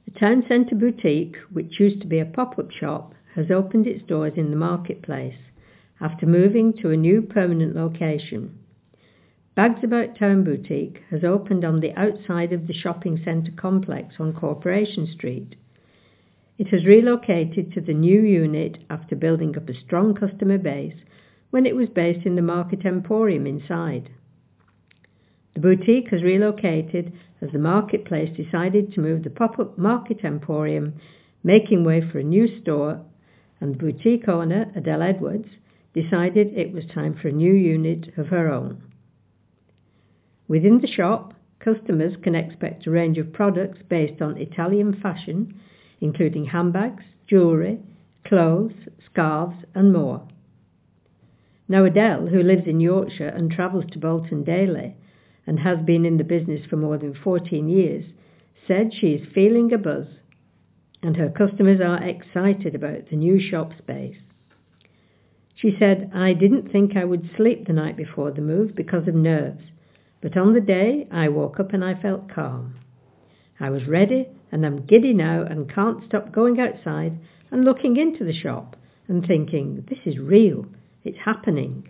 The town centre boutique, which used to be a pop-up shop, has opened its doors in the marketplace after moving to a new permanent location. Bags About Town Boutique has opened on the outside of the shopping centre complex on Corporation Street. It has relocated to the new unit after building up a strong customer base when it was based in the Market Emporium inside. The boutique has relocated as the marketplace decided to move the pop-up Market Emporium, making way for a new store, and the boutique owner, Adele Edwards, decided it was time for a new unit of her own. Within the shop, customers can expect a range of products based on Italian fashion, including handbags, jewellery, clothes, scarves and more. Now Adele, who lives in Yorkshire and travels to Bolton daily and has been in the business for more than 14 years, said she is feeling a buzz and her customers are excited about the new shop space. She said, "I didn't think I would sleep the night before the move because of nerves, but on the day I woke up and I felt calm. I was ready and I'm giddy now and can't stop going outside and looking into the shop and thinking, this is real, it's happening.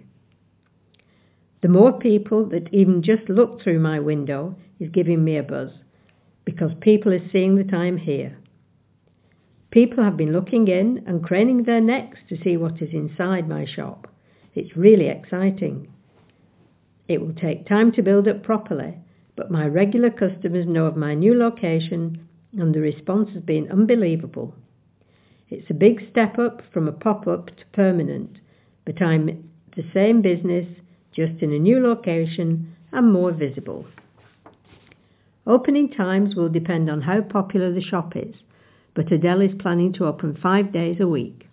The more people that even just look through my window is giving me a buzz, because people are seeing that I'm here. People have been looking in and craning their necks to see what is inside my shop. It's really exciting. It will take time to build up properly, but my regular customers know of my new location and the response has been unbelievable. It's a big step up from a pop-up to permanent, but I'm the same business, just in a new location and more visible." Opening times will depend on how popular the shop is, but Adele is planning to open 5 days a week.